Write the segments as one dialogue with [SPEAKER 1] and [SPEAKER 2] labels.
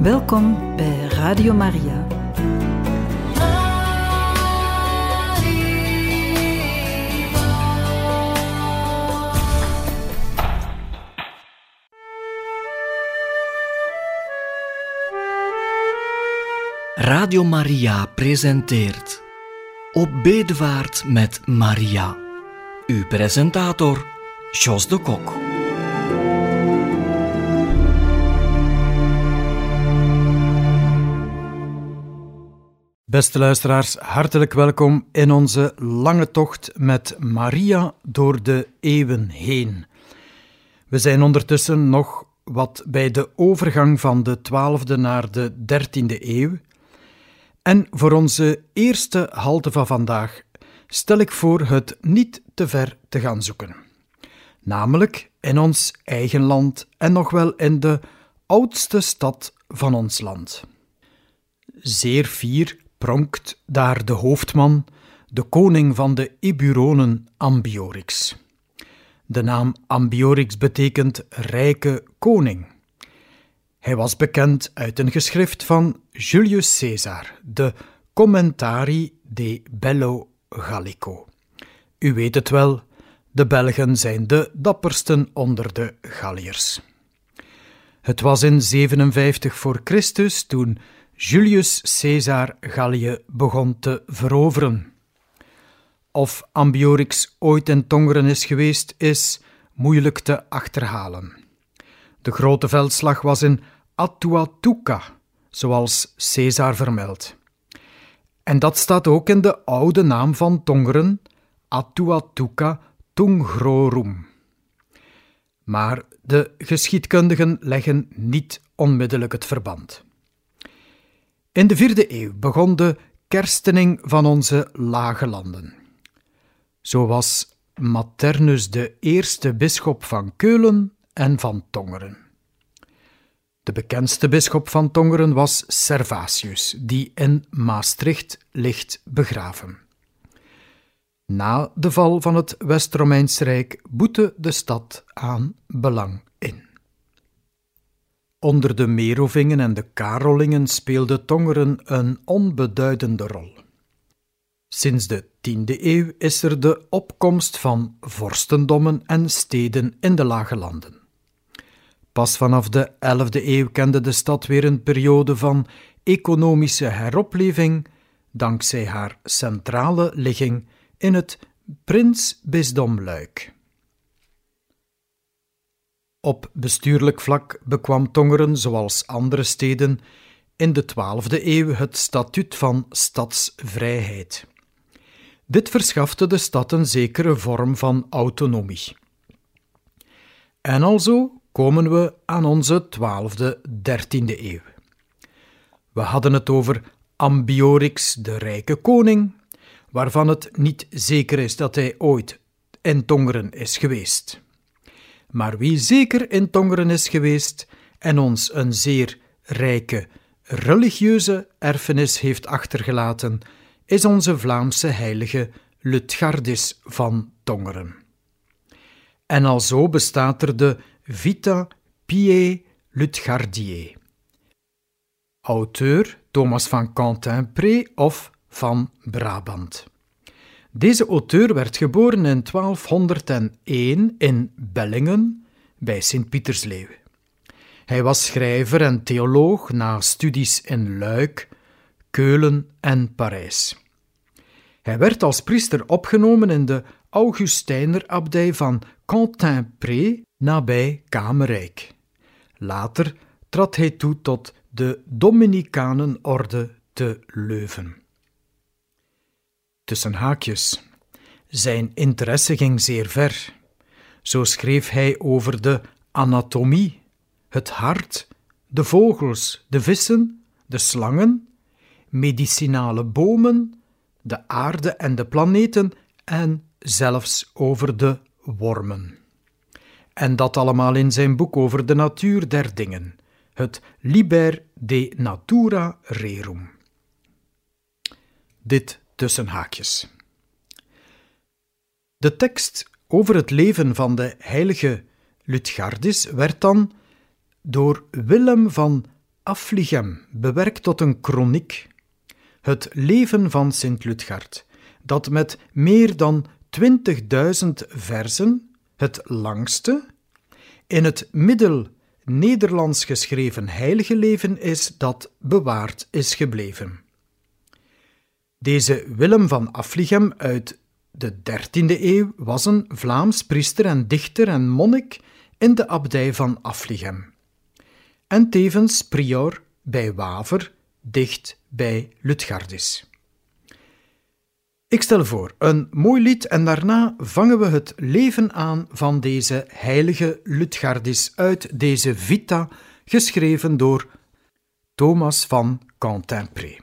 [SPEAKER 1] Welkom bij Radio Maria.
[SPEAKER 2] Radio Maria presenteert Op bedevaart met Maria. Uw presentator, Jos de Kok.
[SPEAKER 3] Beste luisteraars, hartelijk welkom in onze lange tocht met Maria door de eeuwen heen. We zijn ondertussen nog wat bij de overgang van de 12e naar de 13e eeuw. En voor onze eerste halte van vandaag stel ik voor het niet te ver te gaan zoeken. Namelijk in ons eigen land en nog wel in de oudste stad van ons land. Zeer fier pronkt daar de hoofdman, de koning van de Eburonen, Ambiorix. De naam Ambiorix betekent rijke koning. Hij was bekend uit een geschrift van Julius Caesar, de Commentarii de Bello Gallico. U weet het wel, de Belgen zijn de dappersten onder de Galliërs. Het was in 57 voor Christus toen Julius Caesar Gallië begon te veroveren. Of Ambiorix ooit in Tongeren is geweest, is moeilijk te achterhalen. De grote veldslag was in Atuatuca, zoals Caesar vermeldt. En dat staat ook in de oude naam van Tongeren, Atuatuca Tungrorum. Maar de geschiedkundigen leggen niet onmiddellijk het verband. In de 4e eeuw begon de kerstening van onze lage landen. Zo was Maternus de eerste bisschop van Keulen en van Tongeren. De bekendste bisschop van Tongeren was Servatius, die in Maastricht ligt begraven. Na de val van het West-Romeins Rijk boette de stad aan belang in. Onder de Merovingen en de Karolingen speelde Tongeren een onbeduidende rol. Sinds de 10e eeuw is er de opkomst van vorstendommen en steden in de lage landen. Pas vanaf de 11e eeuw kende de stad weer een periode van economische heropleving, dankzij haar centrale ligging in het prinsbisdom Luik. Op bestuurlijk vlak bekwam Tongeren, zoals andere steden, in de 12e eeuw het statuut van stadsvrijheid. Dit verschafte de stad een zekere vorm van autonomie. En alzo komen we aan onze 12e, 13e eeuw. We hadden het over Ambiorix, de rijke koning, waarvan het niet zeker is dat hij ooit in Tongeren is geweest. Maar wie zeker in Tongeren is geweest en ons een zeer rijke religieuze erfenis heeft achtergelaten, is onze Vlaamse heilige Lutgardis van Tongeren. En alzo bestaat er de Vita Piae Lutgardiae. Auteur Thomas van Cantaing-Pré of van Brabant. Deze auteur werd geboren in 1201 in Bellingen bij Sint-Pietersleeuw. Hij was schrijver en theoloog na studies in Luik, Keulen en Parijs. Hij werd als priester opgenomen in de Augustijnerabdij van Cantaing-Pré nabij Kamerijk. Later trad hij toe tot de Dominicanenorde te Leuven. Tussen haakjes. Zijn interesse ging zeer ver. Zo schreef hij over de anatomie, het hart, de vogels, de vissen, de slangen, medicinale bomen, de aarde en de planeten en zelfs over de wormen. En dat allemaal in zijn boek over de natuur der dingen, het Liber de Natura Rerum. Dit tussen haakjes. De tekst over het leven van de heilige Lutgardis werd dan door Willem van Affligem bewerkt tot een kroniek het leven van Sint Ludgard, dat met meer dan 20.000 versen het langste in het Middel-Nederlands geschreven heilige leven is dat bewaard is gebleven. Deze Willem van Affligem uit de 13e eeuw was een Vlaams priester en dichter en monnik in de abdij van Affligem en tevens prior bij Waver, dicht bij Ludgardis. Ik stel voor een mooi lied en daarna vangen we het leven aan van deze heilige Ludgardis uit deze Vita, geschreven door Thomas van Cantimpré.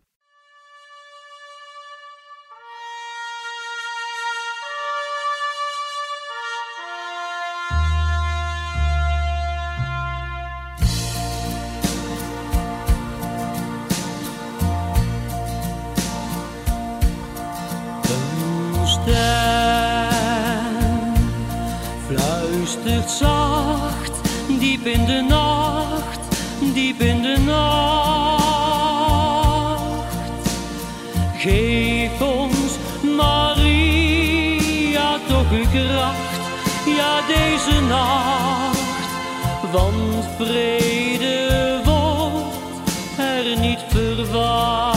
[SPEAKER 4] Fluistert zacht, diep in de nacht, diep in de nacht. Geef ons, Maria, toch uw kracht, ja deze nacht, want vrede wordt er niet verwacht.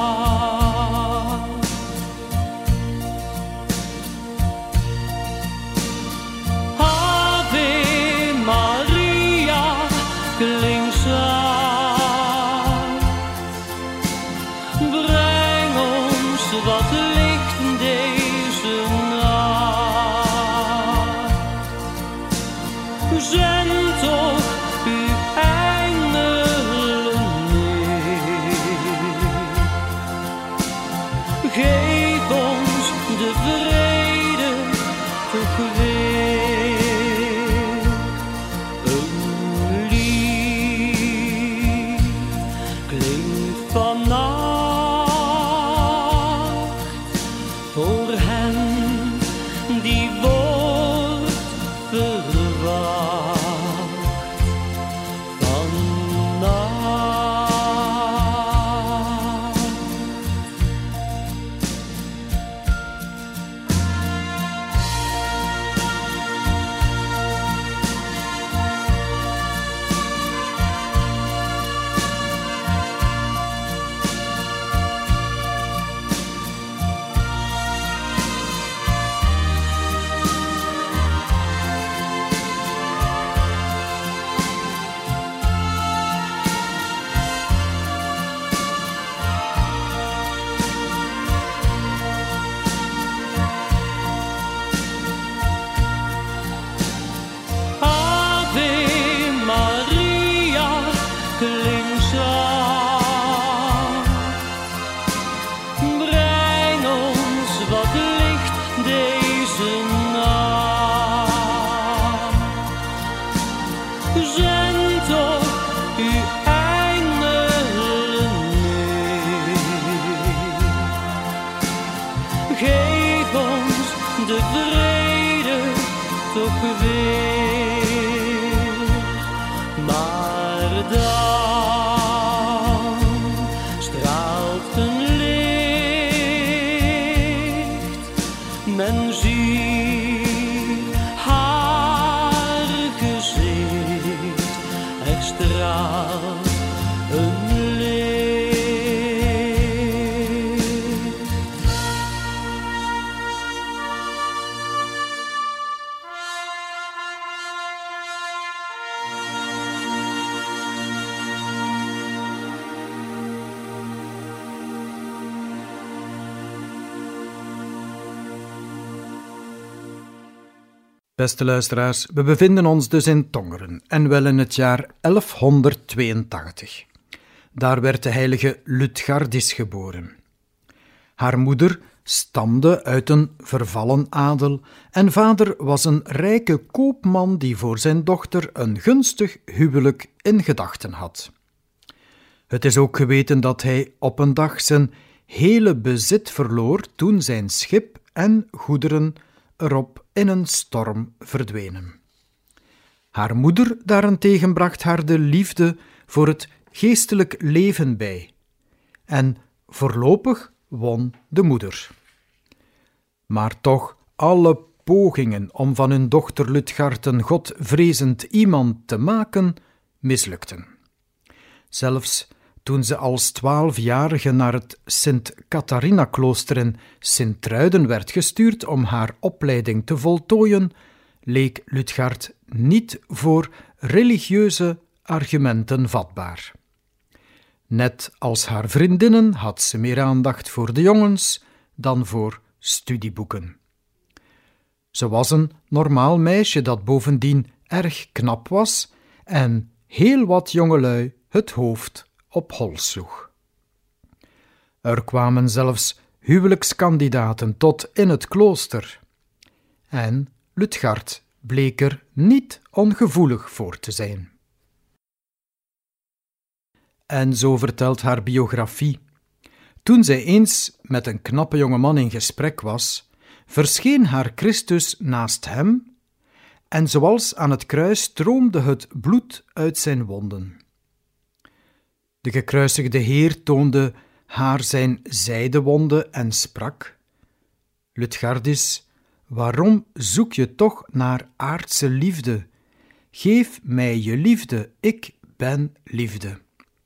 [SPEAKER 3] Beste luisteraars, we bevinden ons dus in Tongeren en wel in het jaar 1182. Daar werd de heilige Ludgardis geboren. Haar moeder stamde uit een vervallen adel en vader was een rijke koopman die voor zijn dochter een gunstig huwelijk in gedachten had. Het is ook geweten dat hij op een dag zijn hele bezit verloor toen zijn schip en goederen erop in een storm verdwenen. Haar moeder daarentegen bracht haar de liefde voor het geestelijk leven bij. En voorlopig won de moeder. Maar toch, alle pogingen om van hun dochter Lutgard een godvrezend iemand te maken, mislukten. Zelfs toen ze als 12-jarige naar het Sint-Catharina-klooster in Sint-Truiden werd gestuurd om haar opleiding te voltooien, leek Lutgard niet voor religieuze argumenten vatbaar. Net als haar vriendinnen had ze meer aandacht voor de jongens dan voor studieboeken. Ze was een normaal meisje dat bovendien erg knap was en heel wat jongelui het hoofd op hol sloeg. Er kwamen zelfs huwelijkskandidaten tot in het klooster. En Lutgard bleek er niet ongevoelig voor te zijn. En zo vertelt haar biografie. Toen zij eens met een knappe jongeman in gesprek was, verscheen haar Christus naast hem en zoals aan het kruis stroomde het bloed uit zijn wonden. De gekruisigde Heer toonde haar zijn zijdewonden en sprak: Lutgardis, waarom zoek je toch naar aardse liefde? Geef mij je liefde, ik ben liefde.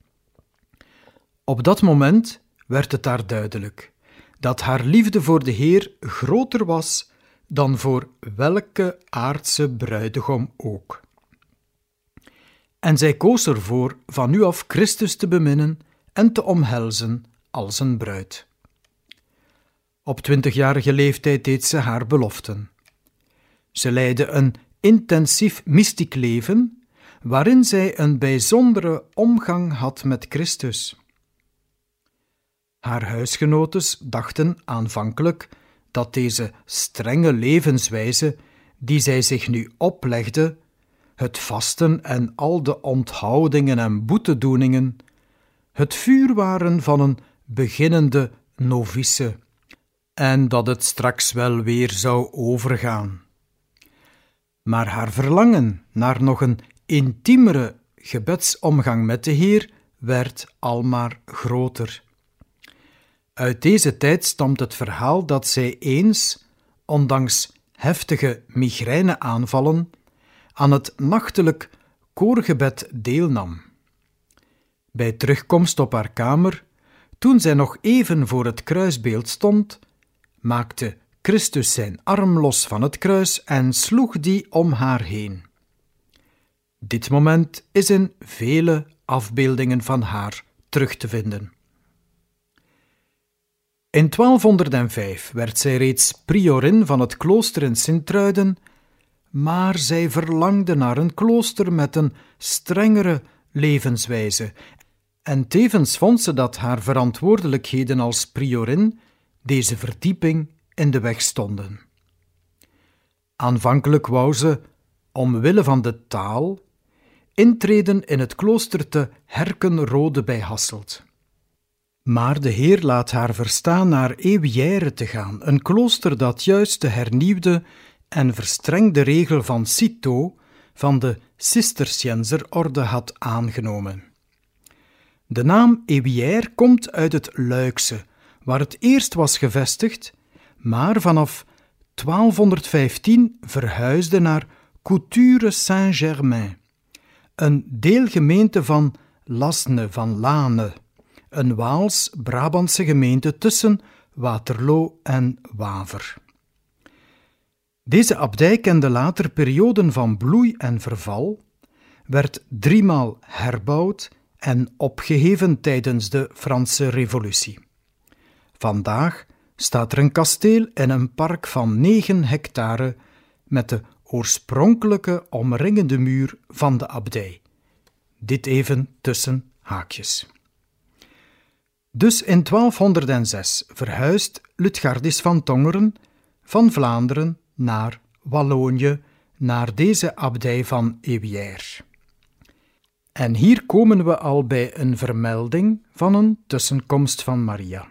[SPEAKER 3] Op dat moment werd het haar duidelijk dat haar liefde voor de Heer groter was dan voor welke aardse bruidegom ook. En zij koos ervoor van nu af Christus te beminnen en te omhelzen als een bruid. Op 20-jarige leeftijd deed ze haar beloften. Ze leidde een intensief mystiek leven, waarin zij een bijzondere omgang had met Christus. Haar huisgenotes dachten aanvankelijk dat deze strenge levenswijze, die zij zich nu oplegde, het vasten en al de onthoudingen en boetedoeningen, het vuur waren van een beginnende novice, en dat het straks wel weer zou overgaan. Maar haar verlangen naar nog een intiemere gebedsomgang met de Heer werd almaar groter. Uit deze tijd stamt het verhaal dat zij eens, ondanks heftige migraineaanvallen, aan het nachtelijk koorgebed deelnam. Bij terugkomst op haar kamer, toen zij nog even voor het kruisbeeld stond, maakte Christus zijn arm los van het kruis en sloeg die om haar heen. Dit moment is in vele afbeeldingen van haar terug te vinden. In 1205 werd zij reeds priorin van het klooster in Sint-Truiden, maar zij verlangde naar een klooster met een strengere levenswijze en tevens vond ze dat haar verantwoordelijkheden als priorin deze verdieping in de weg stonden. Aanvankelijk wou ze, omwille van de taal, intreden in het klooster te Herkenrode bij Hasselt. Maar de Heer laat haar verstaan naar Ewière te gaan, een klooster dat juist de hernieuwde en verstrengde regel van Cîteaux van de Cisterciënzerorde had aangenomen. De naam Ewière komt uit het Luikse, waar het eerst was gevestigd, maar vanaf 1215 verhuisde naar Couture Saint-Germain, een deelgemeente van Lasne van Lane, een Waals-Brabantse gemeente tussen Waterloo en Waver. Deze abdij kende later perioden van bloei en verval, werd 3-maal herbouwd en opgeheven tijdens de Franse Revolutie. Vandaag staat er een kasteel en een park van 9 hectare met de oorspronkelijke omringende muur van de abdij. Dit even tussen haakjes. Dus in 1206 verhuist Lutgardis van Tongeren van Vlaanderen naar Wallonië, naar deze abdij van Ewière. En hier komen we al bij een vermelding van een tussenkomst van Maria.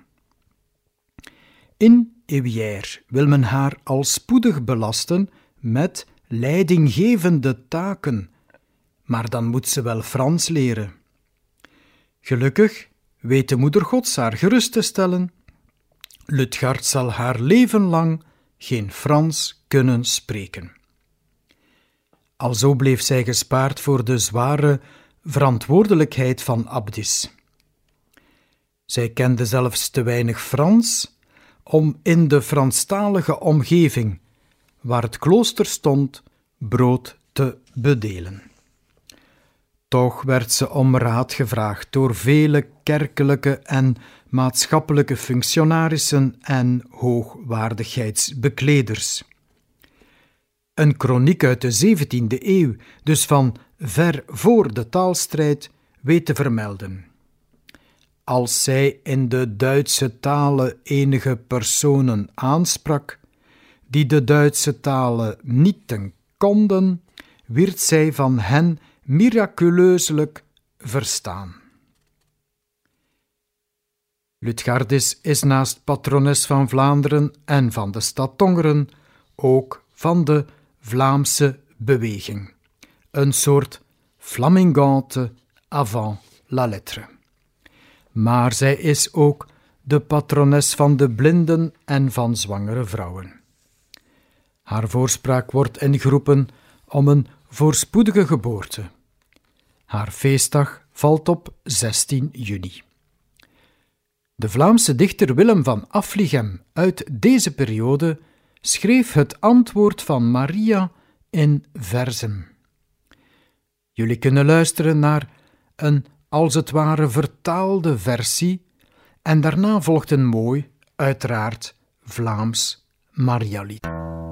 [SPEAKER 3] In Ewière wil men haar al spoedig belasten met leidinggevende taken, maar dan moet ze wel Frans leren. Gelukkig weet de Moeder Gods haar gerust te stellen. Lutgard zal haar leven lang geen Frans kunnen spreken. Alzo bleef zij gespaard voor de zware verantwoordelijkheid van abdis. Zij kende zelfs te weinig Frans om in de Franstalige omgeving, waar het klooster stond, brood te bedelen. Toch werd ze om raad gevraagd door vele kerkelijke en maatschappelijke functionarissen en hoogwaardigheidsbekleders. Een kroniek uit de 17e eeuw, dus van ver voor de taalstrijd, weet te vermelden. Als zij in de Duitse talen enige personen aansprak, die de Duitse talen niet konden, werd zij van hen miraculeuselijk verstaan. Lutgardis is naast patrones van Vlaanderen en van de stad Tongeren ook van de Vlaamse beweging, een soort flamingante avant la lettre. Maar zij is ook de patrones van de blinden en van zwangere vrouwen. Haar voorspraak wordt ingeroepen om een voorspoedige geboorte. Haar feestdag valt op 16 juni. De Vlaamse dichter Willem van Affligem uit deze periode schreef het antwoord van Maria in verzen. Jullie kunnen luisteren naar een als het ware vertaalde versie en daarna volgt een mooi, uiteraard Vlaams Marialied.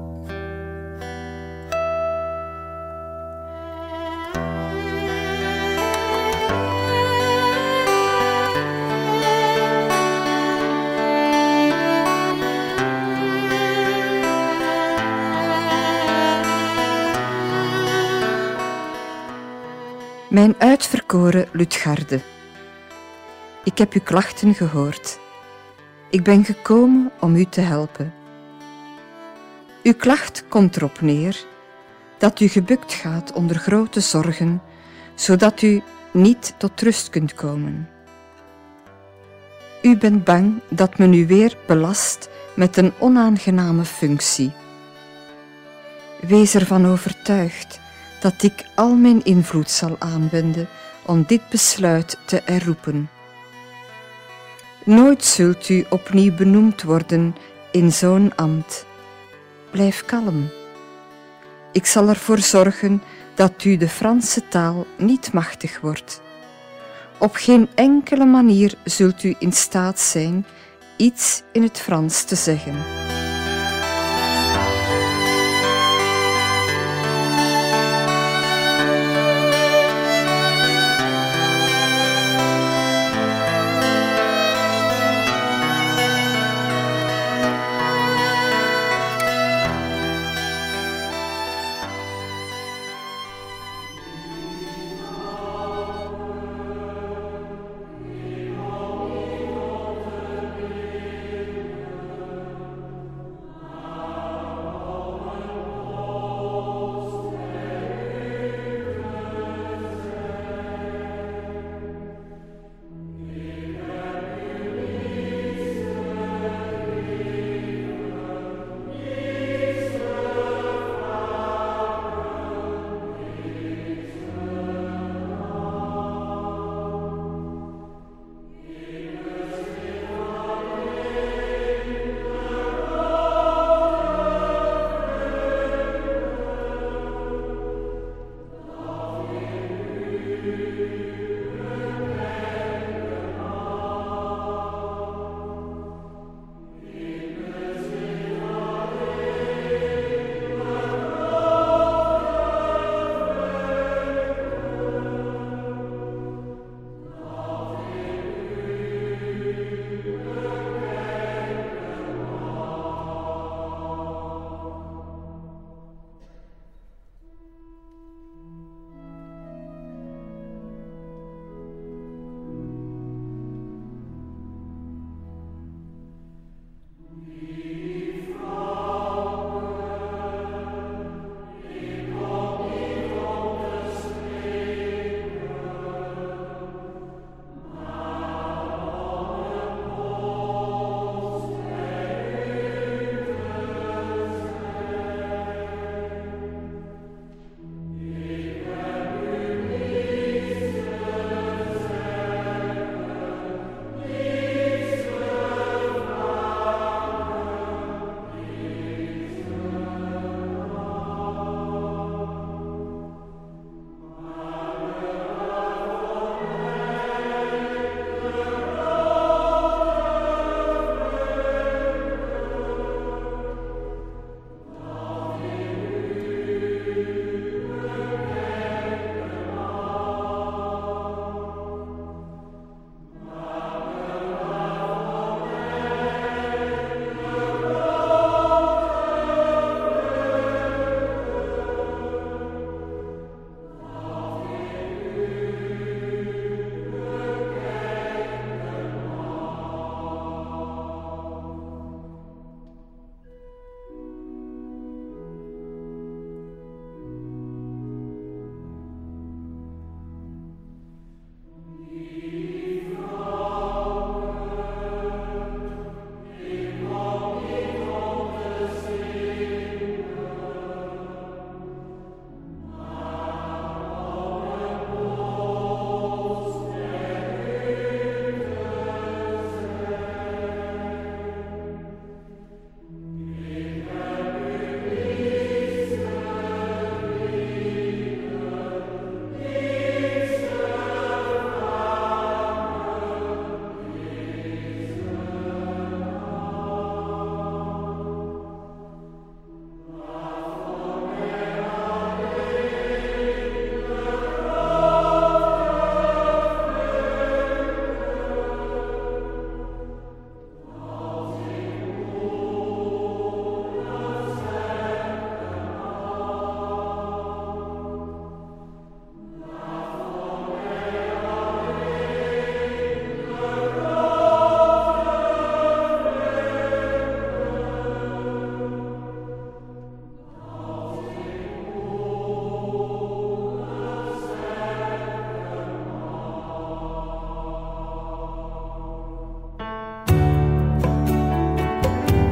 [SPEAKER 5] Mijn uitverkoren Lutgarde, ik heb uw klachten gehoord. Ik ben gekomen om u te helpen. Uw klacht komt erop neer dat u gebukt gaat onder grote zorgen, zodat u niet tot rust kunt komen. U bent bang dat men u weer belast met een onaangename functie. Wees ervan overtuigd dat ik al mijn invloed zal aanwenden om dit besluit te herroepen. Nooit zult u opnieuw benoemd worden in zo'n ambt. Blijf kalm. Ik zal ervoor zorgen dat u de Franse taal niet machtig wordt. Op geen enkele manier zult u in staat zijn iets in het Frans te zeggen.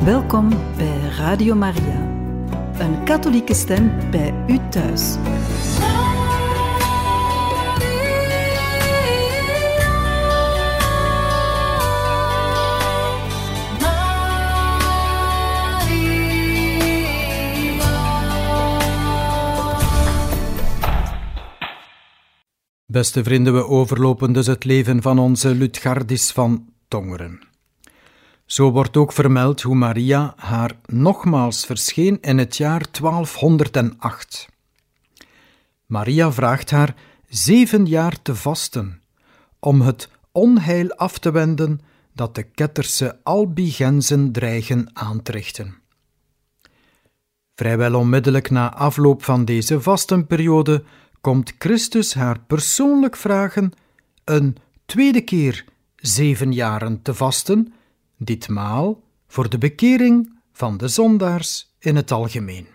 [SPEAKER 1] Welkom bij Radio Maria, een katholieke stem bij u thuis.
[SPEAKER 3] Beste vrienden, we overlopen dus het leven van onze Lutgardis van Tongeren. Zo wordt ook vermeld hoe Maria haar nogmaals verscheen in het jaar 1208. Maria vraagt haar 7 jaar te vasten, om het onheil af te wenden dat de ketterse albigenzen dreigen aan te richten. Vrijwel onmiddellijk na afloop van deze vastenperiode komt Christus haar persoonlijk vragen een tweede keer 7 jaren te vasten, ditmaal voor de bekering van de zondaars in het algemeen.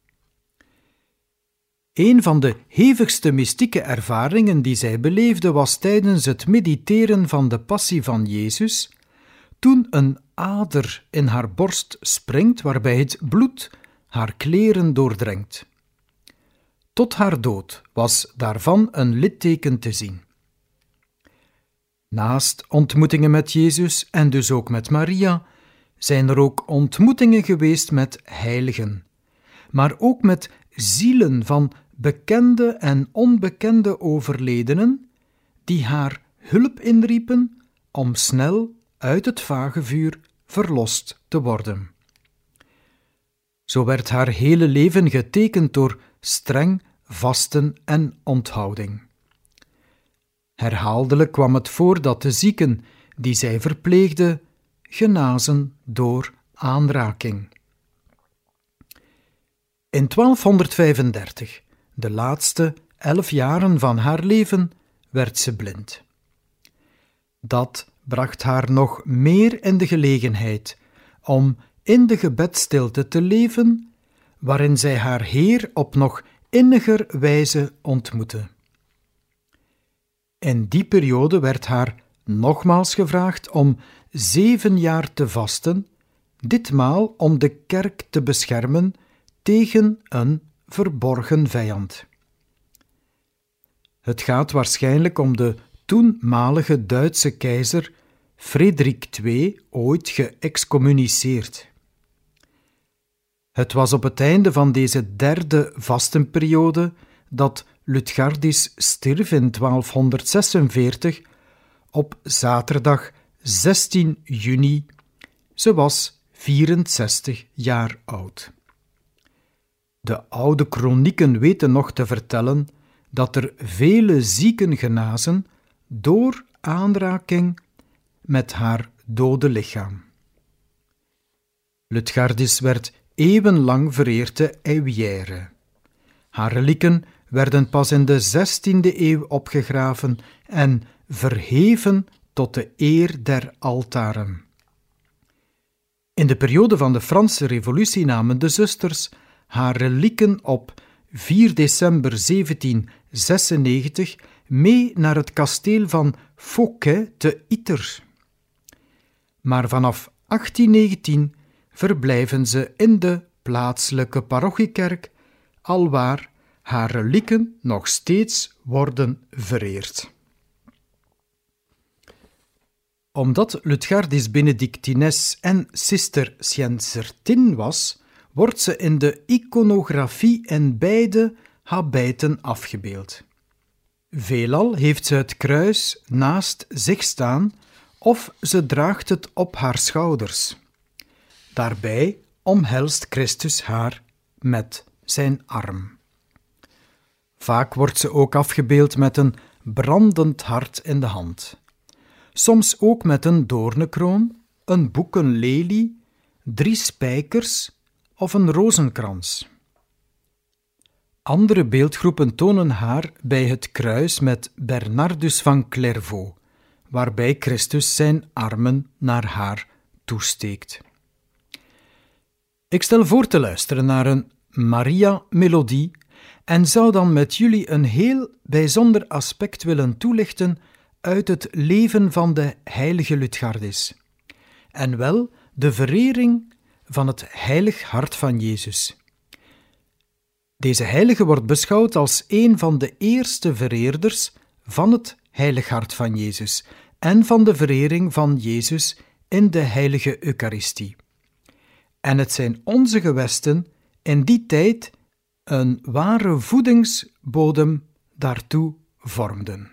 [SPEAKER 3] Een van de hevigste mystieke ervaringen die zij beleefde was tijdens het mediteren van de passie van Jezus, toen een ader in haar borst springt waarbij het bloed haar kleren doordrengt. Tot haar dood was daarvan een litteken te zien. Naast ontmoetingen met Jezus en dus ook met Maria, zijn er ook ontmoetingen geweest met heiligen, maar ook met zielen van bekende en onbekende overledenen, die haar hulp inriepen om snel uit het vagevuur verlost te worden. Zo werd haar hele leven getekend door streng vasten en onthouding. Herhaaldelijk kwam het voor dat de zieken die zij verpleegde genazen door aanraking. In 1235, de laatste 11 jaren van haar leven, werd ze blind. Dat bracht haar nog meer in de gelegenheid om in de gebedstilte te leven, waarin zij haar Heer op nog inniger wijze ontmoette. In die periode werd haar nogmaals gevraagd om 7 jaar te vasten, ditmaal om de kerk te beschermen tegen een verborgen vijand. Het gaat waarschijnlijk om de toenmalige Duitse keizer Frederik II, ooit geëxcommuniceerd. Het was op het einde van deze 3e vastenperiode dat Lutgardis stierf in 1246 op zaterdag 16 juni. Ze was 64 jaar oud. De oude kronieken weten nog te vertellen dat er vele zieken genazen door aanraking met haar dode lichaam. Lutgardis werd eeuwenlang vereerd te Eyrières. Haar relieken werden pas in de 16e eeuw opgegraven en verheven tot de eer der altaren. In de periode van de Franse Revolutie namen de zusters haar relieken op 4 december 1796 mee naar het kasteel van Fouquet te Ytter. Maar vanaf 1819 verblijven ze in de plaatselijke parochiekerk, alwaar haar relieken nog steeds worden vereerd. Omdat Lutgardis Benedictines en Cisterciënsertin was, wordt ze in de iconografie in beide habijten afgebeeld. Veelal heeft ze het kruis naast zich staan of ze draagt het op haar schouders. Daarbij omhelst Christus haar met zijn arm. Vaak wordt ze ook afgebeeld met een brandend hart in de hand. Soms ook met een doornenkroon, een boekenlelie, 3 spijkers of een rozenkrans. Andere beeldgroepen tonen haar bij het kruis met Bernardus van Clairvaux, waarbij Christus zijn armen naar haar toesteekt. Ik stel voor te luisteren naar een Maria-melodie en zou dan met jullie een heel bijzonder aspect willen toelichten uit het leven van de heilige Lutgardis. En wel de verering van het Heilig Hart van Jezus. Deze heilige wordt beschouwd als een van de eerste vereerders van het Heilig Hart van Jezus en van de verering van Jezus in de heilige Eucharistie. En het zijn onze gewesten in die tijd een ware voedingsbodem daartoe vormden.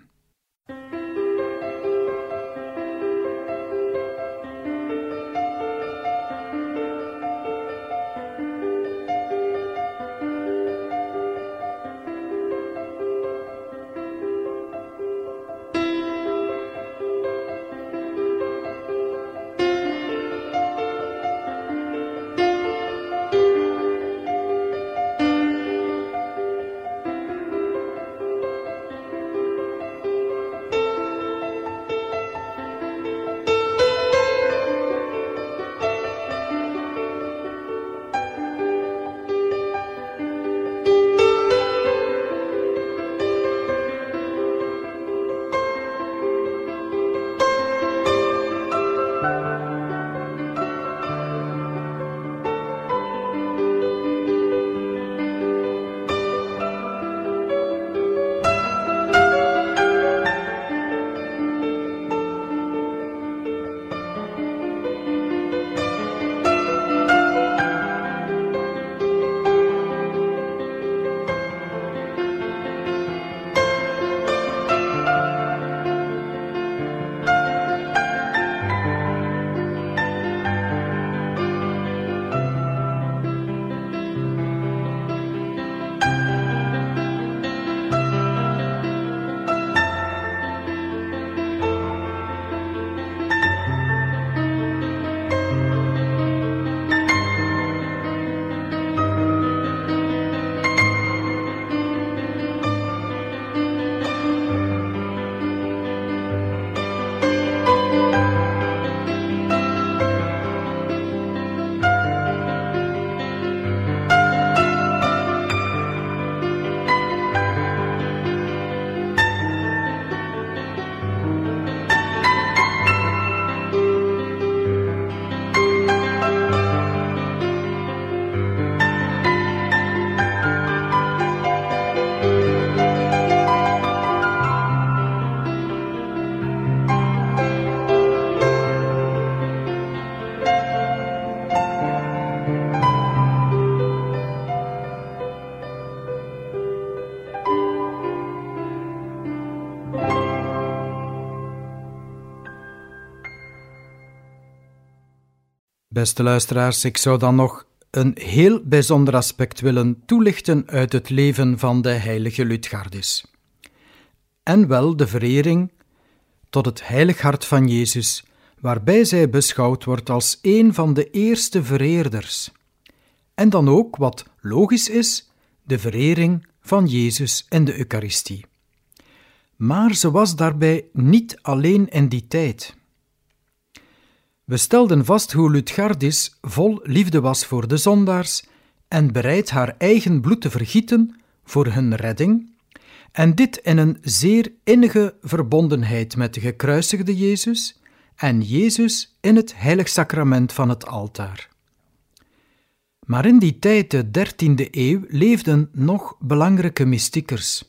[SPEAKER 3] Beste luisteraars, ik zou dan nog een heel bijzonder aspect willen toelichten uit het leven van de heilige Lutgardis. En wel de verering tot het Heilig Hart van Jezus, waarbij zij beschouwd wordt als een van de eerste vereerders. En dan ook, wat logisch is, de verering van Jezus in de Eucharistie. Maar ze was daarbij niet alleen in die tijd. We stelden vast hoe Lutgardis vol liefde was voor de zondaars en bereid haar eigen bloed te vergieten voor hun redding, en dit in een zeer innige verbondenheid met de gekruisigde Jezus en Jezus in het heilig sacrament van het altaar. Maar in die tijd, de 13e eeuw, leefden nog belangrijke mystiekers,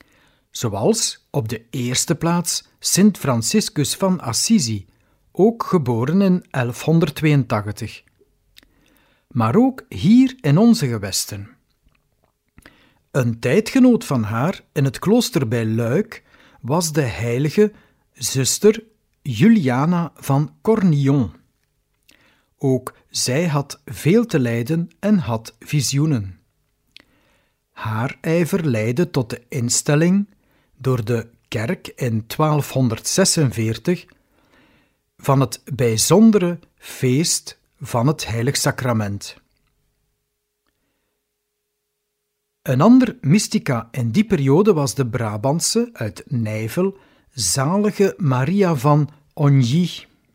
[SPEAKER 3] zoals op de eerste plaats Sint Franciscus van Assisi, ook geboren in 1182. Maar ook hier in onze gewesten. Een tijdgenoot van haar in het klooster bij Luik was de heilige zuster Juliana van Cornillon. Ook zij had veel te lijden en had visioenen. Haar ijver leidde tot de instelling door de kerk in 1246 van het bijzondere feest van het Heilig Sacrament. Een ander mystica in die periode was de Brabantse uit Nijvel, zalige Maria van Ongy.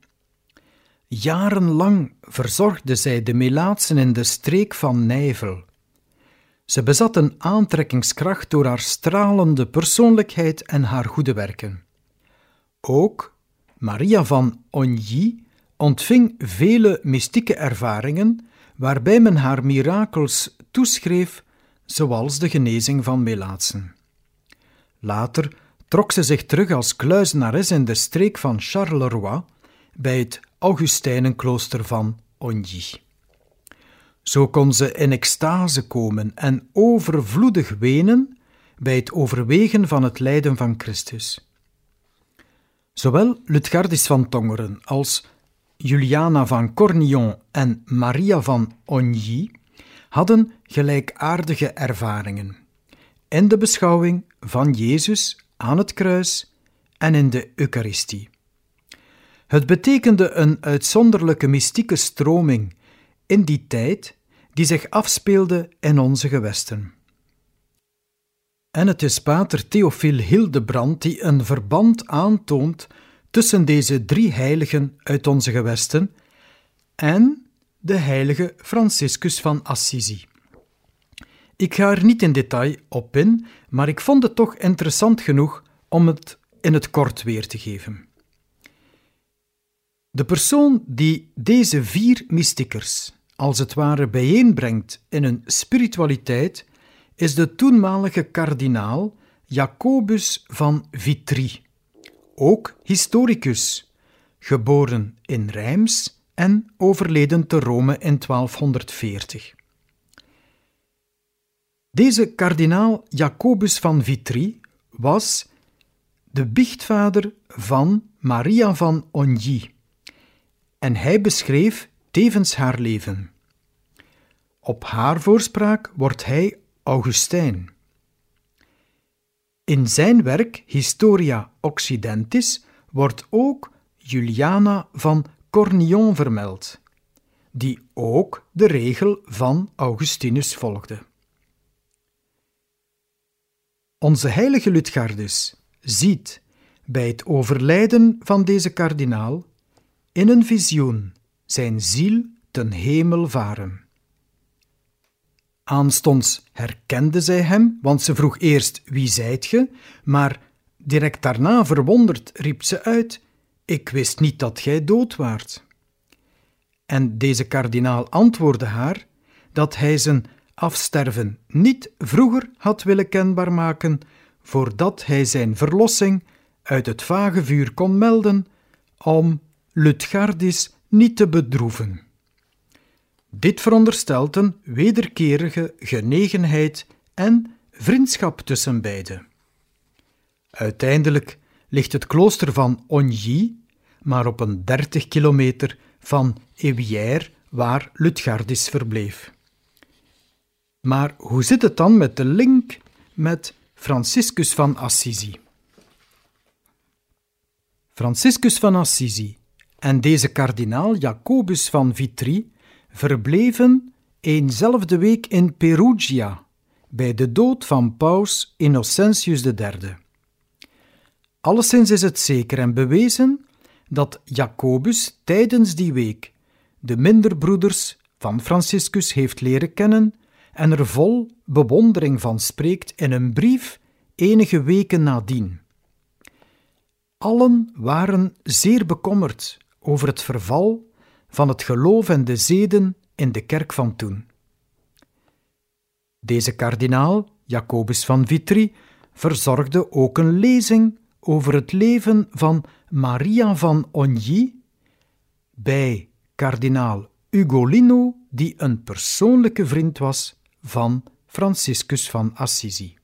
[SPEAKER 3] Jarenlang verzorgde zij de melaatsen in de streek van Nijvel. Ze bezat een aantrekkingskracht door haar stralende persoonlijkheid en haar goede werken. Ook Maria van Ongy ontving vele mystieke ervaringen, waarbij men haar mirakels toeschreef, zoals de genezing van melaatsen. Later trok ze zich terug als kluizenares in de streek van Charleroi bij het Augustijnenklooster van Ogny. Zo kon ze in extase komen en overvloedig wenen bij het overwegen van het lijden van Christus. Zowel Lutgardis van Tongeren als Juliana van Cornillon en Maria van Ogny hadden gelijkaardige ervaringen in de beschouwing van Jezus aan het kruis en in de Eucharistie. Het betekende een uitzonderlijke mystieke stroming in die tijd die zich afspeelde in onze gewesten. En het is pater Théophile Hildebrand die een verband aantoont tussen deze 3 heiligen uit onze gewesten en de heilige Franciscus van Assisi. Ik ga er niet in detail op in, maar ik vond het toch interessant genoeg om het in het kort weer te geven. De persoon die deze 4 mystiekers als het ware bijeenbrengt in hun spiritualiteit is de toenmalige kardinaal Jacobus van Vitry, ook historicus, geboren in Reims en overleden te Rome in 1240. Deze kardinaal Jacobus van Vitry was de biechtvader van Maria van Ogny en hij beschreef tevens haar leven. Op haar voorspraak wordt hij Augustijn. In zijn werk Historia Occidentis wordt ook Juliana van Cornillon vermeld, die ook de regel van Augustinus volgde. Onze heilige Lutgardis ziet bij het overlijden van deze kardinaal in een visioen zijn ziel ten hemel varen. Aanstonds herkende zij hem, want ze vroeg eerst: wie zijt ge? Maar direct daarna, verwonderd, riep ze uit: ik wist niet dat gij dood waart. En deze kardinaal antwoordde haar dat hij zijn afsterven niet vroeger had willen kenbaar maken, voordat hij zijn verlossing uit het vage vuur kon melden, om Lutgardis niet te bedroeven. Dit veronderstelt een wederkerige genegenheid en vriendschap tussen beiden. Uiteindelijk ligt het klooster van Ogny maar op een 30 kilometer van Évière, waar Lutgardis verbleef. Maar hoe zit het dan met de link met Franciscus van Assisi? Franciscus van Assisi en deze kardinaal Jacobus van Vitry verbleven eenzelfde week in Perugia bij de dood van paus Innocentius III. Alleszins is het zeker en bewezen dat Jacobus tijdens die week de minderbroeders van Franciscus heeft leren kennen en er vol bewondering van spreekt in een brief enige weken nadien. Allen waren zeer bekommerd over het verval van het geloof en de zeden in de kerk van toen. Deze kardinaal, Jacobus van Vitry, verzorgde ook een lezing over het leven van Maria van Ogny bij kardinaal Ugolino, die een persoonlijke vriend was van Franciscus van Assisi.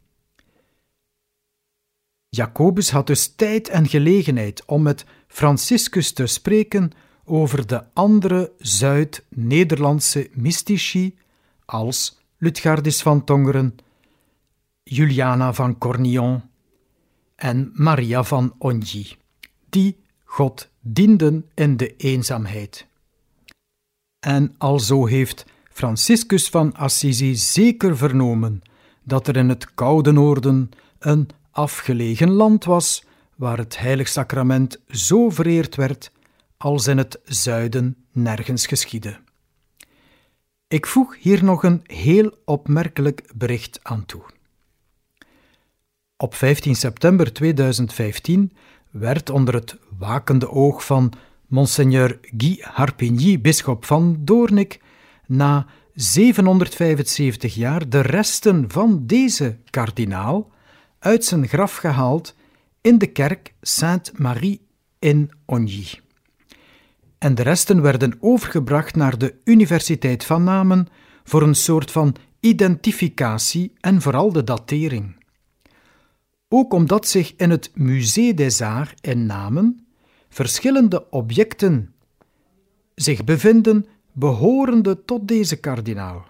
[SPEAKER 3] Jacobus had dus tijd en gelegenheid om met Franciscus te spreken over de andere Zuid-Nederlandse mystici als Lutgardis van Tongeren, Juliana van Cornillon en Maria van Ogny, die God dienden in de eenzaamheid. En alzo heeft Franciscus van Assisi zeker vernomen dat er in het koude noorden een afgelegen land was waar het heilig sacrament zo vereerd werd als in het zuiden nergens geschiedde. Ik voeg hier nog een heel opmerkelijk bericht aan toe. Op 15 september 2015 werd onder het wakende oog van Monseigneur Guy Harpigny, bisschop van Doornik, na 775 jaar de resten van deze kardinaal uit zijn graf gehaald in de kerk Sainte-Marie in Ogny. En de resten werden overgebracht naar de Universiteit van Namen voor een soort van identificatie en vooral de datering. Ook omdat zich in het Musée des Arts in Namen verschillende objecten zich bevinden behorende tot deze kardinaal.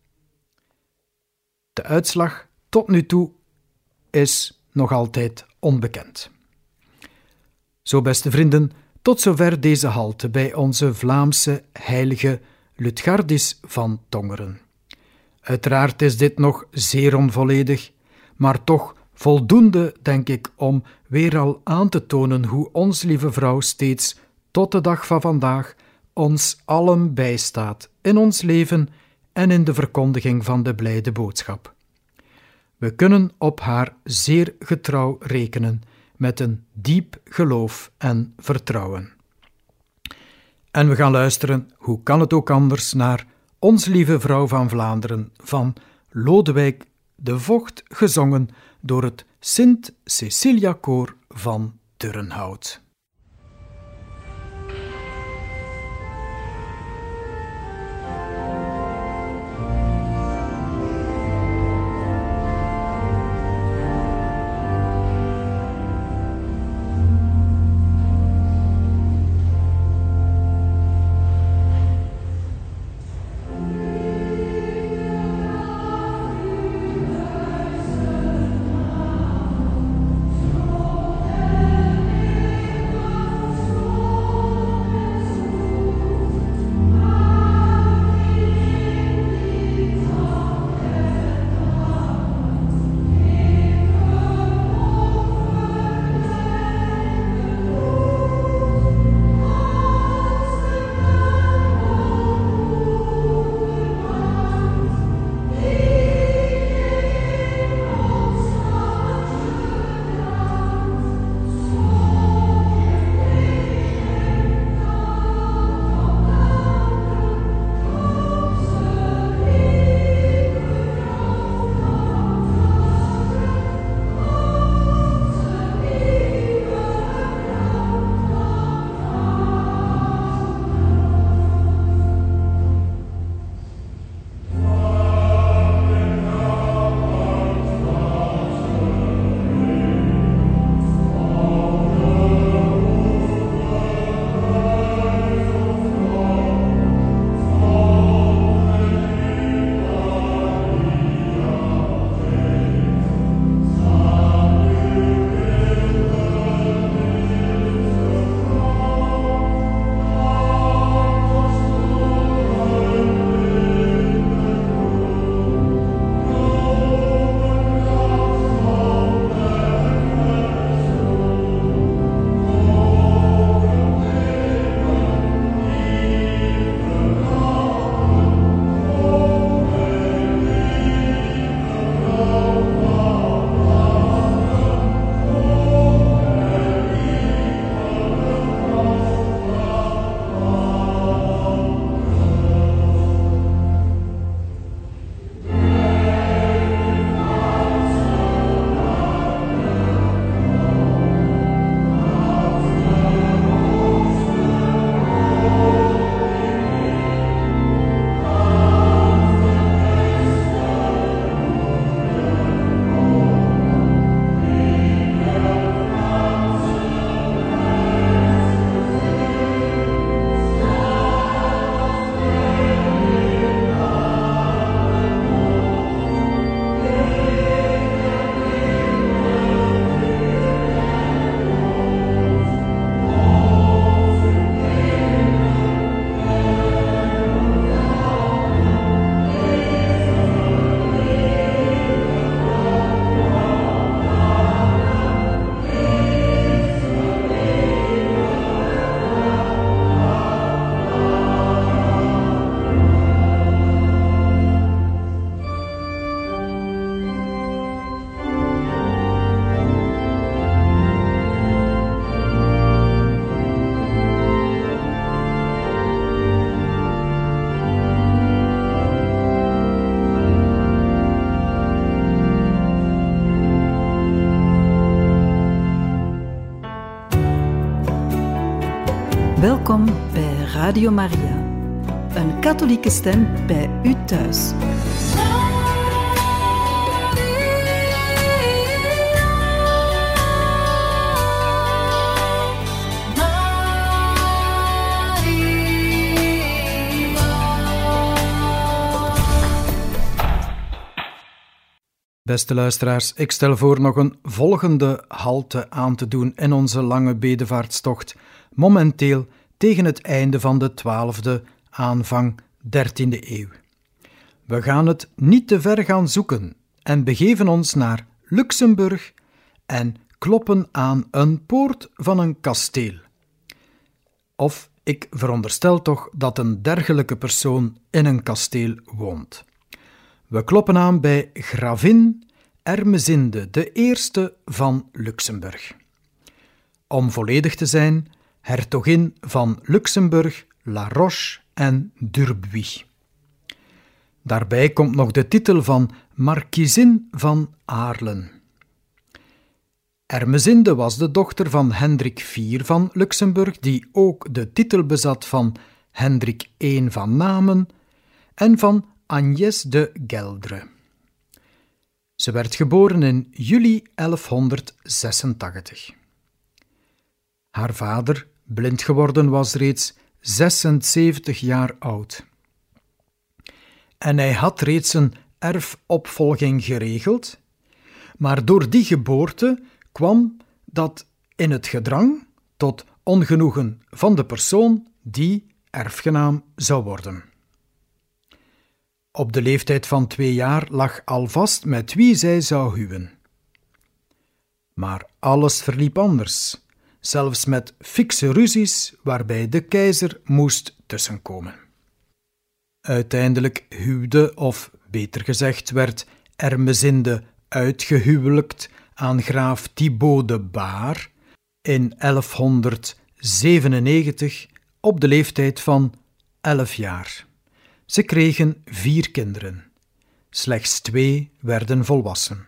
[SPEAKER 3] De uitslag tot nu toe is nog altijd onbekend. Zo, beste vrienden, tot zover deze halte bij onze Vlaamse heilige Lutgardis van Tongeren. Uiteraard is dit nog zeer onvolledig, maar toch voldoende, denk ik, om weer al aan te tonen hoe ons lieve vrouw steeds tot de dag van vandaag ons allen bijstaat in ons leven en in de verkondiging van de blijde boodschap. We kunnen op haar zeer getrouw rekenen, met een diep geloof en vertrouwen. En we gaan luisteren, hoe kan het ook anders, naar Ons Lieve Vrouw van Vlaanderen van Lodewijk de Vogt, gezongen door het Sint Cecilia Koor van Turnhout.
[SPEAKER 1] Welkom bij Radio Maria, een katholieke stem bij u thuis.
[SPEAKER 3] Beste luisteraars, ik stel voor nog een volgende halte aan te doen in onze lange bedevaartstocht, momenteel tegen het einde van de 12e, aanvang 13e eeuw. We gaan het niet te ver gaan zoeken en begeven ons naar Luxemburg en kloppen aan een poort van een kasteel. Of ik veronderstel toch dat een dergelijke persoon in een kasteel woont. We kloppen aan bij gravin Ermesinde I van Luxemburg. Om volledig te zijn, hertogin van Luxemburg, La Roche en d'Urbuy. Daarbij komt nog de titel van markiezin van Aarlen. Ermesinde was de dochter van Hendrik IV van Luxemburg, die ook de titel bezat van Hendrik I van Namen en van Agnès de Geldre. Ze werd geboren in juli 1186. Haar vader, blind geworden, was reeds 76 jaar oud. En hij had reeds een erfopvolging geregeld, maar door die geboorte kwam dat in het gedrang tot ongenoegen van de persoon die erfgenaam zou worden. Op de leeftijd van 2 jaar lag al vast met wie zij zou huwen. Maar alles verliep anders, zelfs met fikse ruzies waarbij de keizer moest tussenkomen. Uiteindelijk huwde, of beter gezegd werd Ermesinde uitgehuwelijkt aan graaf Thibaut de Bar in 1197 op de leeftijd van 11 jaar. Ze kregen 4 kinderen. Slechts 2 werden volwassen.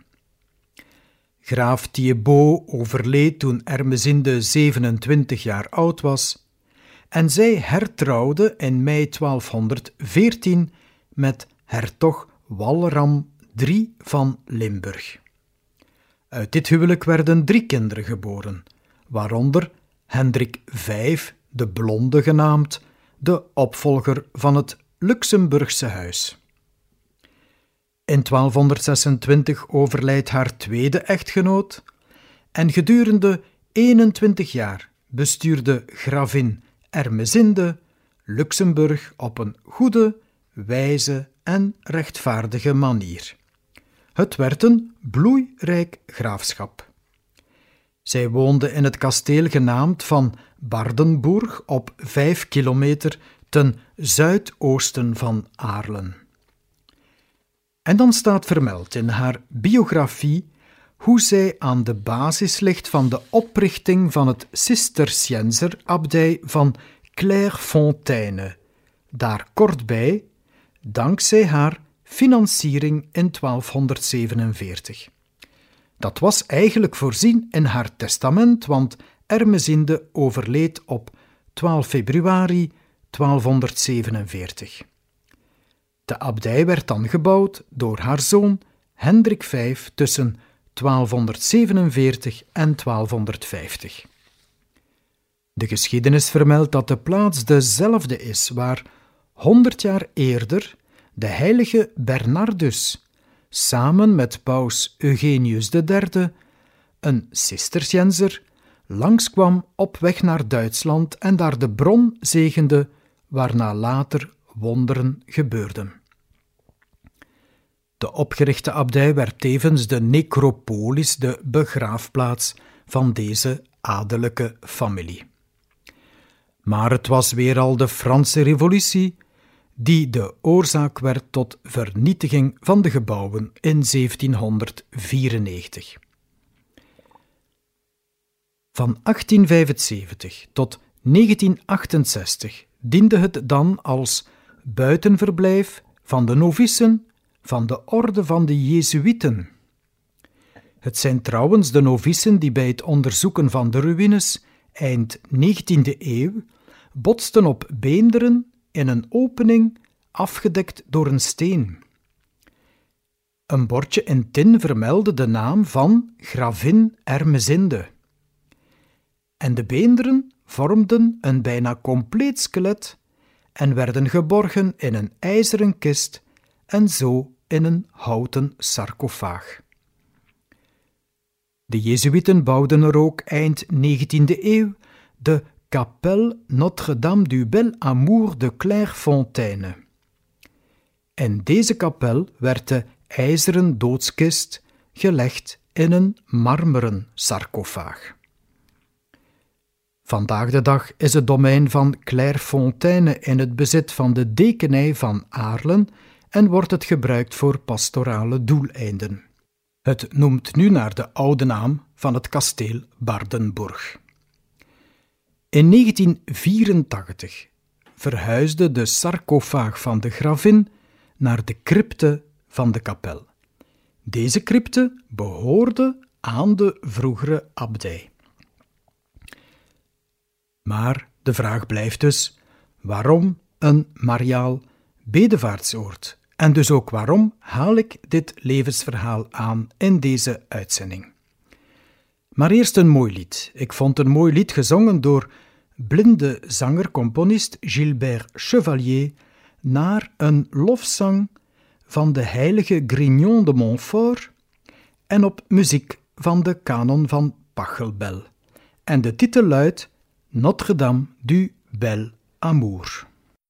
[SPEAKER 3] Graaf Thibaut overleed toen Ermesinde 27 jaar oud was en zij hertrouwde in mei 1214 met hertog Walram III van Limburg. Uit dit huwelijk werden 3 kinderen geboren, waaronder Hendrik V, de Blonde genaamd, de opvolger van het Luxemburgse huis. In 1226 overlijdt haar tweede echtgenoot en gedurende 21 jaar bestuurde gravin Ermesinde Luxemburg op een goede, wijze en rechtvaardige manier. Het werd een bloeirijk graafschap. Zij woonde in het kasteel genaamd van Baardenburg op 5 kilometer ten zuidoosten van Aarlen. En dan staat vermeld in haar biografie hoe zij aan de basis ligt van de oprichting van het Cisterciënzer-abdij van Clairefontaine, daar kortbij, dankzij haar financiering in 1247. Dat was eigenlijk voorzien in haar testament, want Ermesinde overleed op 12 februari 1247. De abdij werd dan gebouwd door haar zoon Hendrik V tussen 1247 en 1250. De geschiedenis vermeldt dat de plaats dezelfde is waar 100 jaar eerder de heilige Bernardus samen met paus Eugenius III, een Cisterciënzer, langskwam op weg naar Duitsland en daar de bron zegende, waarna later wonderen gebeurden. De opgerichte abdij werd tevens de necropolis, de begraafplaats van deze adellijke familie. Maar het was weer al de Franse Revolutie die de oorzaak werd tot vernietiging van de gebouwen in 1794. Van 1875 tot 1968 diende het dan als buitenverblijf van de novicen van de orde van de Jezuïeten. Het zijn trouwens de novicen die bij het onderzoeken van de ruïnes eind 19e eeuw botsten op beenderen in een opening afgedekt door een steen. Een bordje in tin vermeldde de naam van gravin Ermesinde. En de beenderen vormden een bijna compleet skelet en werden geborgen in een ijzeren kist en zo in een houten sarcofaag. De Jezuïeten bouwden er ook eind 19e eeuw de Kapel Notre-Dame du Bel Amour de Clairefontaine. In deze kapel werd de ijzeren doodskist gelegd in een marmeren sarcofaag. Vandaag de dag is het domein van Clairefontaine in het bezit van de Dekenij van Aarlen en wordt het gebruikt voor pastorale doeleinden. Het noemt nu naar de oude naam van het kasteel Baardenburg. In 1984 verhuisde de sarcofaag van de gravin naar de crypte van de kapel. Deze crypte behoorde aan de vroegere abdij. Maar de vraag blijft dus, waarom een Mariaal bedevaartsoord? En dus ook waarom haal ik dit levensverhaal aan in deze uitzending? Maar eerst een mooi lied. Ik vond een mooi lied gezongen door blinde zanger-componist Gilbert Chevalier naar een lofzang van de heilige Grignon de Montfort en op muziek van de kanon van Pachelbel. En de titel luidt Notre-Dame du Bel Amour.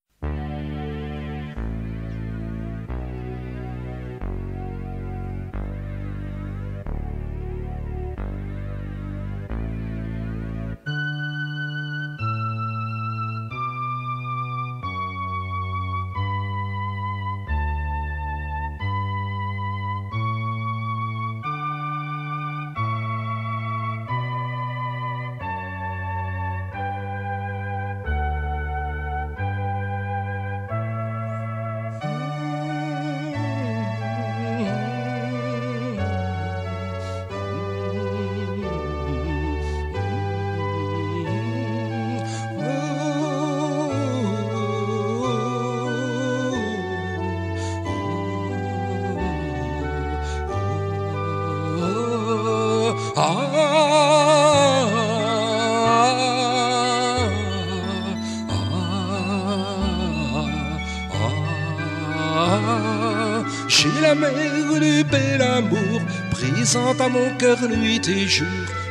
[SPEAKER 6] J'ai la mer du bel amour, présente à mon cœur nuit et jour.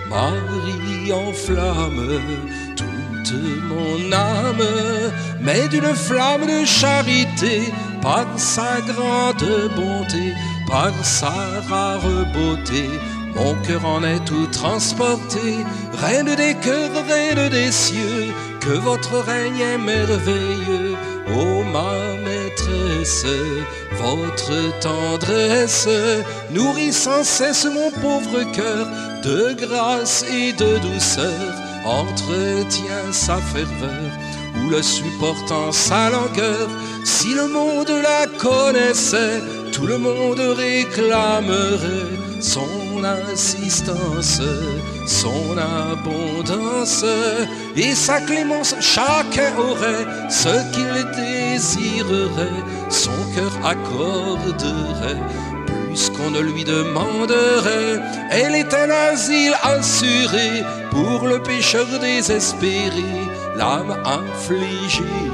[SPEAKER 6] Marie enflamme toute mon âme, mais d'une flamme de charité, par sa grande bonté, par sa rare beauté. Mon cœur en est tout transporté, reine des cœurs, reine des cieux, que votre règne est merveilleux. Ô ma maîtresse, votre tendresse nourrit sans cesse mon pauvre cœur de grâce et de douceur, entretient sa ferveur ou le supporte en sa langueur. Si le monde la connaissait, tout le monde réclamerait son assistance, son abondance et sa clémence. Chacun aurait ce qu'il désirerait, son cœur accorderait plus qu'on ne lui demanderait. Elle est un asile assuré pour le pécheur désespéré, l'âme affligée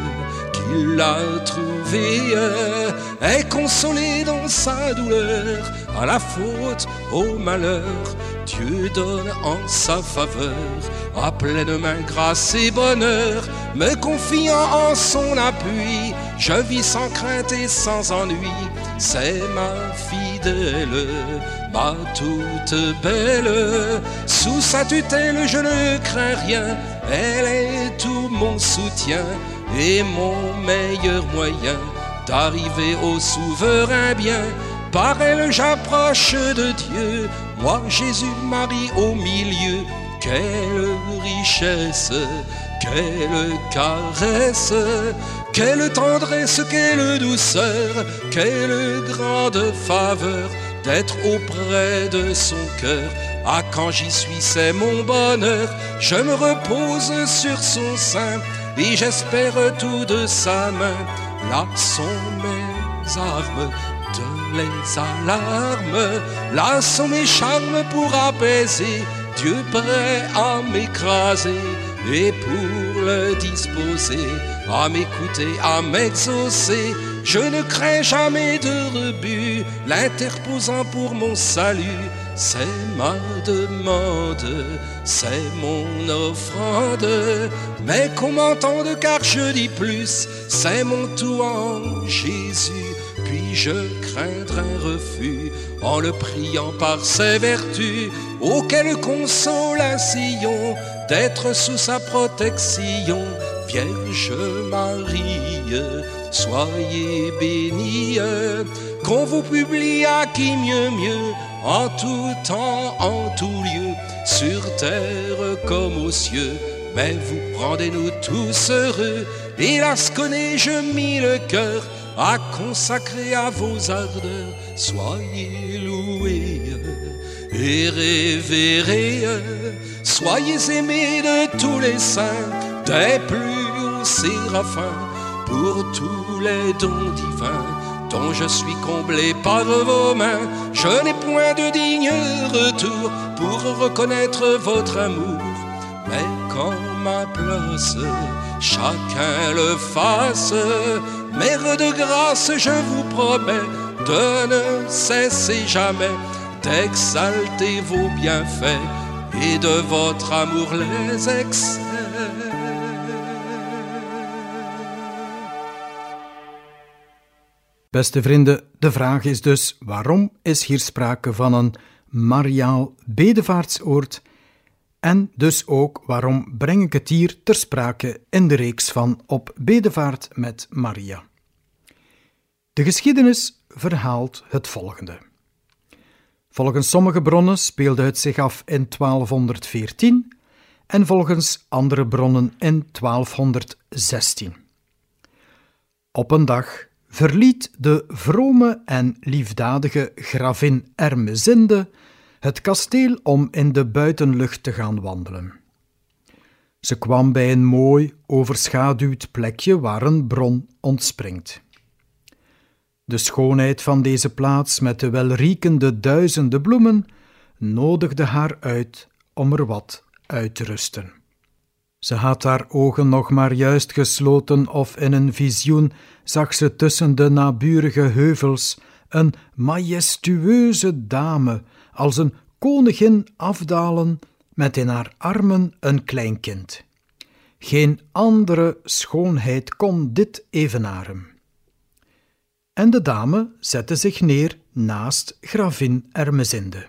[SPEAKER 6] qu'il a trouvée est consolée dans sa douleur. À la faute, au malheur, Dieu donne en sa faveur à pleine main grâce et bonheur. Me confiant en son appui, je vis sans crainte et sans ennui. C'est ma fidèle, ma toute belle. Sous sa tutelle je ne crains rien, elle est tout mon soutien et mon meilleur moyen d'arriver au souverain bien. Par elle j'approche de Dieu, moi Jésus, Marie au milieu. Quelle richesse, quelle caresse, quelle tendresse, quelle douceur, quelle grande faveur d'être auprès de son cœur. Ah, quand j'y suis, c'est mon bonheur. Je me repose sur son sein puis j'espère tout de sa main. Là sont mes armes de les alarmes, là sont mes charmes pour apaiser Dieu prêt à m'écraser et pour le disposer, à m'écouter, à m'exaucer. Je ne crains jamais de rebut, l'interposant pour mon salut. C'est ma demande, c'est mon offrande. Mais qu'on m'entende car je dis plus, c'est mon tout en Jésus. Puis je craindrai un refus en le priant par ses vertus. Oh, quelle consolation d'être sous sa protection. Vierge Marie, soyez bénie, qu'on vous publie à qui mieux, en tout temps, en tout lieu, sur terre comme aux cieux. Mais vous rendez-nous tous heureux, hélas connais-je mis le cœur à consacrer à vos ardeurs. Soyez loués et révérés, soyez aimés de tous les saints, des plus hauts séraphins, pour tous les dons divins dont je suis comblé par vos mains. Je n'ai point de digne retour pour reconnaître votre amour, mais qu'en ma place chacun le fasse. Mère de grâce, je vous promets de ne cesser jamais d'exalter vos bienfaits et de votre amour les excès.
[SPEAKER 3] Beste vrienden, de vraag is dus: waarom is hier sprake van een mariaal bedevaartsoord? En dus ook, waarom breng ik het hier ter sprake in de reeks van Op bedevaart met Maria? De geschiedenis verhaalt het volgende. Volgens sommige bronnen speelde het zich af in 1214 en volgens andere bronnen in 1216. Op een dag verliet de vrome en liefdadige gravin Ermesinde het kasteel om in de buitenlucht te gaan wandelen. Ze kwam bij een mooi, overschaduwd plekje waar een bron ontspringt. De schoonheid van deze plaats met de welriekende duizenden bloemen nodigde haar uit om er wat uit te rusten. Ze had haar ogen nog maar juist gesloten of in een visioen zag ze tussen de naburige heuvels een majestueuze dame als een koningin afdalen met in haar armen een klein kind. Geen andere schoonheid kon dit evenaren. En de dame zette zich neer naast gravin Ermesinde.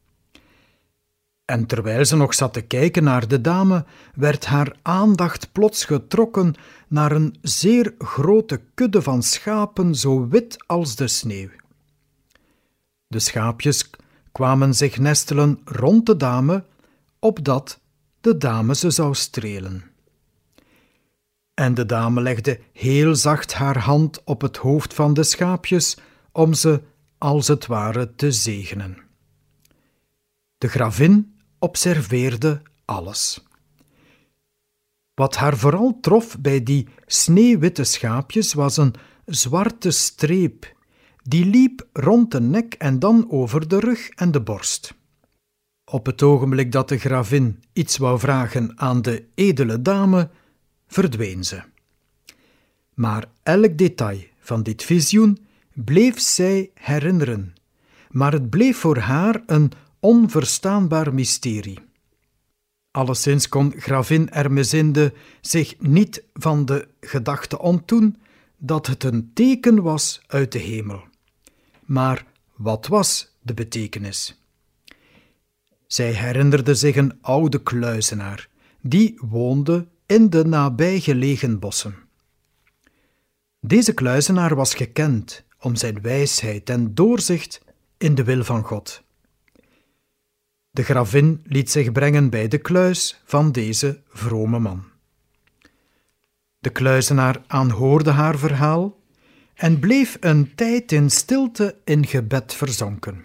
[SPEAKER 3] En terwijl ze nog zat te kijken naar de dame, werd haar aandacht plots getrokken naar een zeer grote kudde van schapen, zo wit als de sneeuw. De schaapjes kwamen zich nestelen rond de dame, opdat de dame ze zou strelen. En de dame legde heel zacht haar hand op het hoofd van de schaapjes, om ze als het ware te zegenen. De gravin observeerde alles. Wat haar vooral trof bij die sneeuwwitte schaapjes was een zwarte streep, die liep rond de nek en dan over de rug en de borst. Op het ogenblik dat de gravin iets wou vragen aan de edele dame, verdween ze. Maar elk detail van dit visioen bleef zij herinneren, maar het bleef voor haar een onverstaanbaar mysterie. Alleszins kon gravin Ermesinde zich niet van de gedachte ontdoen dat het een teken was uit de hemel. Maar wat was de betekenis? Zij herinnerde zich een oude kluizenaar, die woonde in de nabijgelegen bossen. Deze kluizenaar was gekend om zijn wijsheid en doorzicht in de wil van God. De gravin liet zich brengen bij de kluis van deze vrome man. De kluizenaar aanhoorde haar verhaal en bleef een tijd in stilte in gebed verzonken.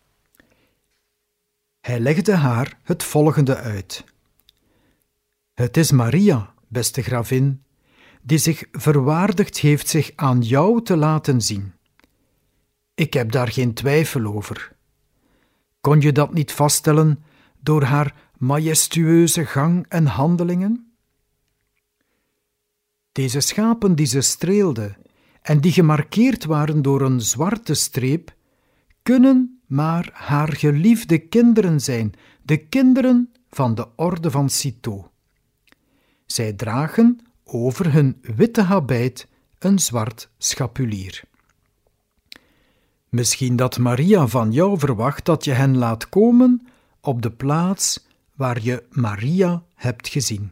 [SPEAKER 3] Hij legde haar het volgende uit. Het is Maria, beste gravin, die zich verwaardigd heeft zich aan jou te laten zien. Ik heb daar geen twijfel over. Kon je dat niet vaststellen door haar majestueuze gang en handelingen? Deze schapen die ze streelde en die gemarkeerd waren door een zwarte streep, kunnen maar haar geliefde kinderen zijn, de kinderen van de orde van Citeaux. Zij dragen over hun witte habit een zwart schapulier. Misschien dat Maria van jou verwacht dat je hen laat komen op de plaats waar je Maria hebt gezien.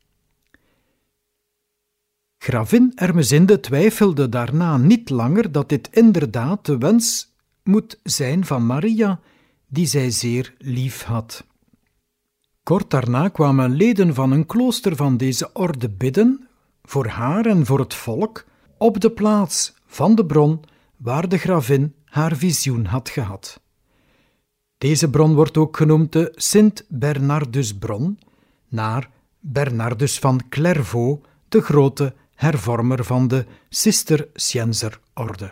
[SPEAKER 3] Gravin Ermesinde twijfelde daarna niet langer dat dit inderdaad de wens moet zijn van Maria, die zij zeer lief had. Kort daarna kwamen leden van een klooster van deze orde bidden, voor haar en voor het volk, op de plaats van de bron waar de gravin haar visioen had gehad. Deze bron wordt ook genoemd de Sint-Bernardusbron, naar Bernardus van Clairvaux, de grote hervormer van de Cisterciënzerorde.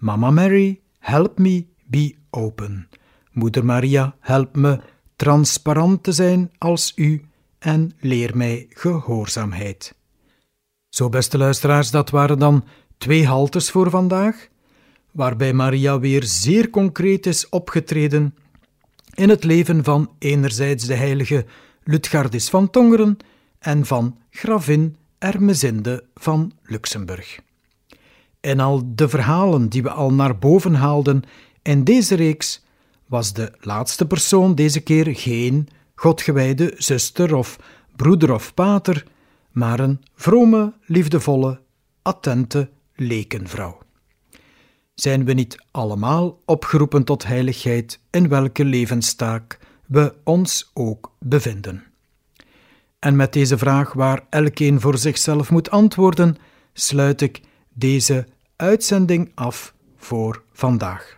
[SPEAKER 3] Mama Mary, help me be open. Moeder Maria, help me transparant te zijn als u en leer mij gehoorzaamheid. Zo, beste luisteraars, dat waren dan 2 haltes voor vandaag, waarbij Maria weer zeer concreet is opgetreden in het leven van enerzijds de heilige Lutgardis van Tongeren en van gravin Ermesinde van Luxemburg. En al de verhalen die we al naar boven haalden in deze reeks, was de laatste persoon deze keer geen godgewijde zuster of broeder of pater, maar een vrome, liefdevolle, attente lekenvrouw. Zijn we niet allemaal opgeroepen tot heiligheid in welke levenstaak we ons ook bevinden? En met deze vraag waar elkeen voor zichzelf moet antwoorden, sluit ik deze uitzending af voor vandaag.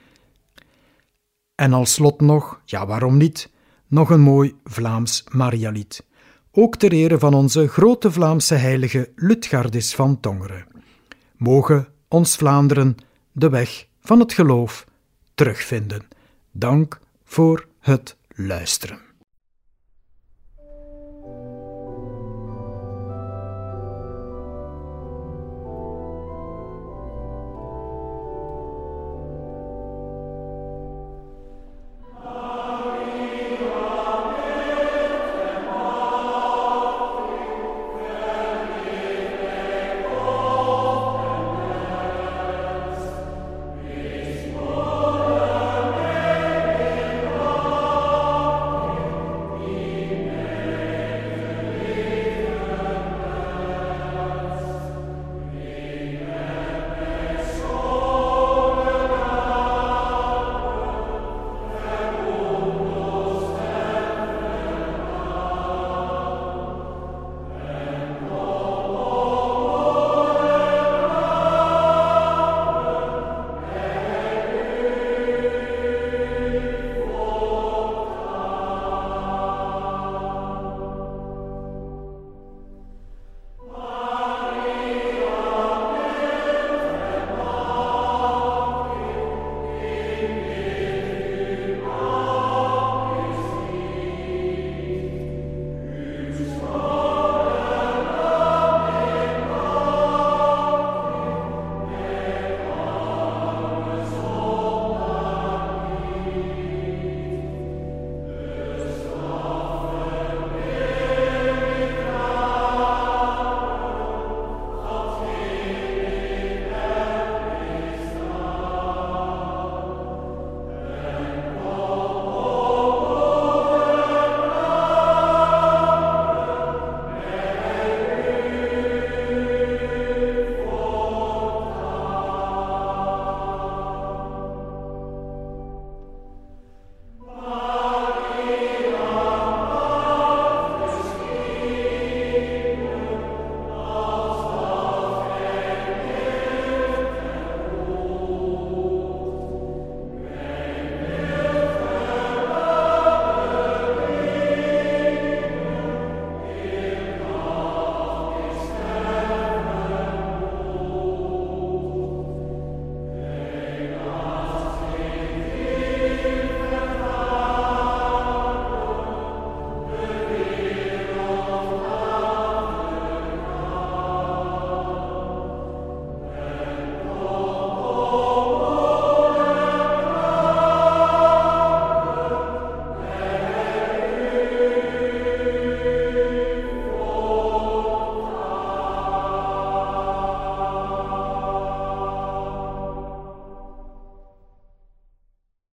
[SPEAKER 3] En als slot nog, ja waarom niet, nog een mooi Vlaams Marialied. Ook ter ere van onze grote Vlaamse heilige Lutgardis van Tongeren. Mogen ons Vlaanderen de weg van het geloof terugvinden. Dank voor het luisteren.